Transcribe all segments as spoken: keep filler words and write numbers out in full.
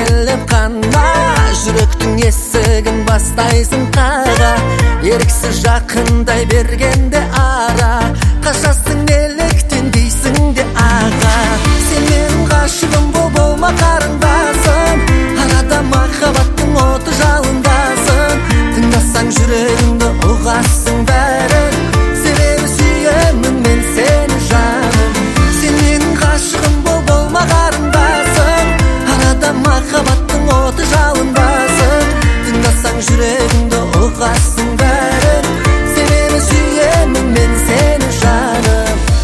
келіп қана, жүректің есігін бастайсың қаға. Еріксіз жақындай бергенде ара, қашасың неліктен дейсің де аға. Сен менің ғашығым бол, болма қарындасым, арада махаббаттың оты жалындасың. Тыңдасаң жүрегіңді ұғасың бәрін, себебі сүйемін мен сені жаным. Сен менің ғашығым бол, болма қарындасым, арада махаббаттың оты жалындасың. Тыңдасаң жүрегіңді ұғасың бәрін, себебі сүйемін мен сені жаным.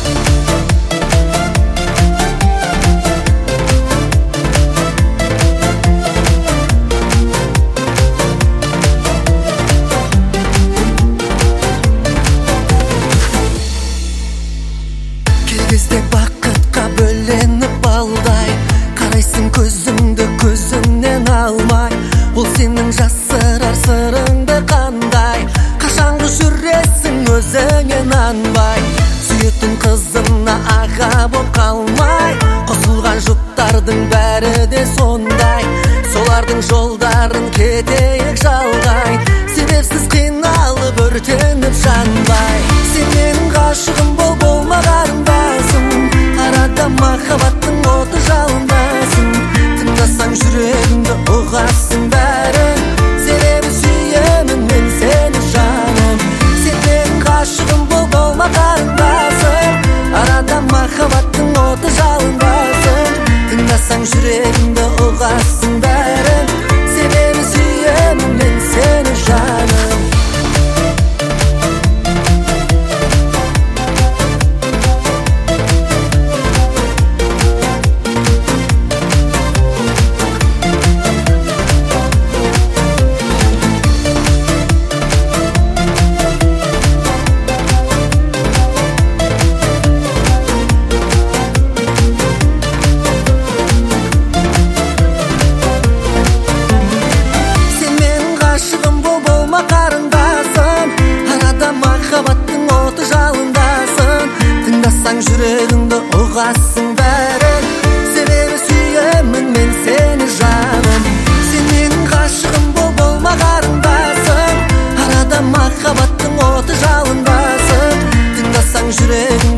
Кезде бақытқа бөленіп балдай, қарайсың көзімді көзімнен алмай. Ол сенің жасырар сырыңды қандай, қашанғы жүресің өзіңе нанбай. Сүйетін қызына аға боп қалмай, қосылған жұптардың бәрі де сондай. Солардың жолдарын кетейік жалғай, себепсіз қиналып өртеніп жанбай. Сен менің ғашығым бол, болма қарындасым, арада махаббаттың оты жалындасың. Тыңдасаң жүрегіңді ұғасың бәрін, себебі сүйемін мен сені жаным. Сен менің ғашығым бол, болма қарындасым, арада махаббаттың оты жалындасың. Тыңдасаң жүрегіңді ұғасың бәрін, себебі сүйемін мен сені жаным. Махаббаттың оты жалындасың. Тыңдасаң жүрегіңді ұғасың бәрін, себебі сүйемін мен сені жаным. Сен менің ғашығым бол, болма қарындасың, арада махаббаттың оты жалындасың. Тыңдасаң жүрегіңді